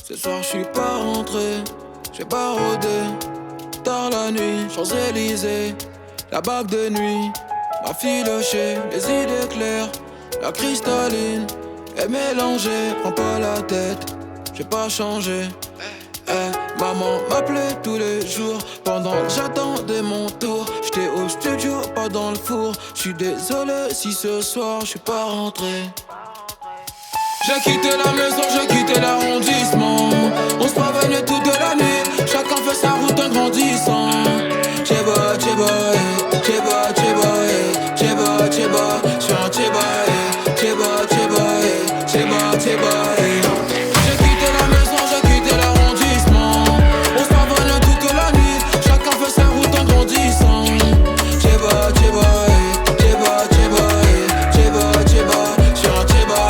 Ce soir je suis pas rentré, j'ai pas rodé. Tard la nuit, Champs-Élysées, la bague de nuit m'a filoché, les idées claires, la cristalline est mélangée. Prends pas la tête, j'ai pas changé. Maman m'appelait tous les jours pendant que j'attendais mon tour. J'étais au studio, pas dans le four. J'suis désolé si ce soir j'suis pas rentré. J'ai quitté la maison, j'ai quitté l'arrondissement. On se prévenait toute la nuit, chacun fait sa route en grandissant. Tchéba, tchéba, tchéba, tchéba, tchéba, tchéba, j'suis un tchéba, tchéba, tchéba, tchéba, tchéba. J'ai quitté la maison, j'ai quitté l'arrondissement. On se prévenait toute la nuit, chacun fait sa route en grandissant. Tchéba, tchéba, tchéba, tchéba, tchéba, tchéba, j'suis un tchéba.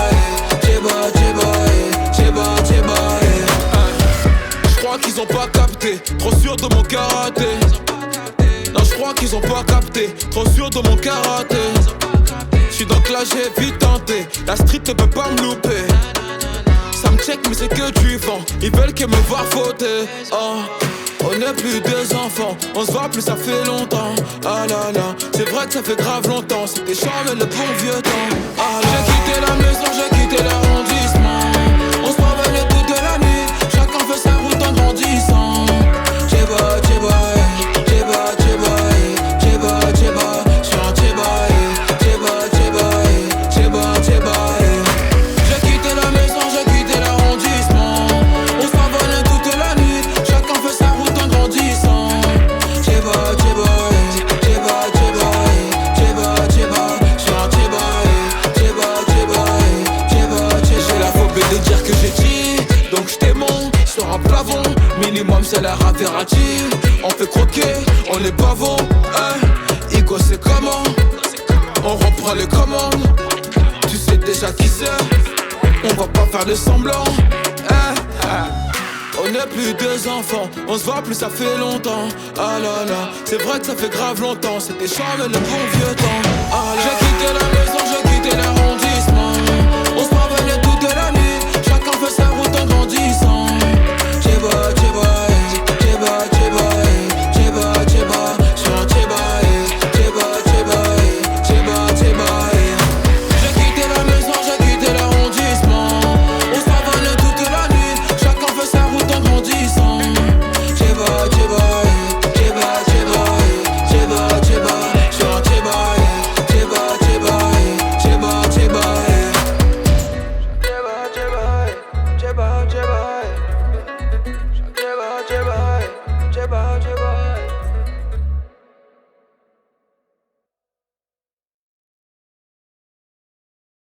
J'crois qu'ils ont pas capté, trop sûr de mon karaté. Non, j'crois qu'ils ont pas capté, trop sûr de mon karaté. J'suis donc là, j'ai vite tenté, la street ne peut pas me louper. Ça me check mais c'est que du vent, ils veulent que me voir fauter. Oh, on n'est plus des enfants, on se voit plus ça fait longtemps. Ah là là, c'est vrai que ça fait grave longtemps, c'était charmé le bon vieux temps. Ah là, j'ai quitté la maison, j'ai quitté l'arrondissement. On se promenait toute la nuit, chacun fait sa route en grandissant. Tchéba, tchéba, tchéba, tchéba, tchéba, tchéba, j'suis un tchéba, tchéba, tchéba, tchéba, tchéba. J'ai quitté la maison, j'ai quitté l'arrondissement. On se promenait toute la nuit, chacun fait sa route en grandissant. Tchéba, tchéba, tchéba, tchéba, tchéba, tchéba, j'suis un tchéba, tchéba, tchéba, tchéba, tchéba. J'ai la phobie de dire que j'ai dit, donc j't'ai mon sur un plafond. Minimum c'est la Raverati. On fait croquer, on est pavot. Igo c'est comment? On reprend les commandes. Tu sais déjà qui c'est. On va pas faire de semblant. On n'est plus deux enfants, on se voit plus ça fait longtemps. Ah là là, c'est vrai que ça fait grave longtemps. C'était charmé le bon vieux temps. Ah là, j'ai quitté la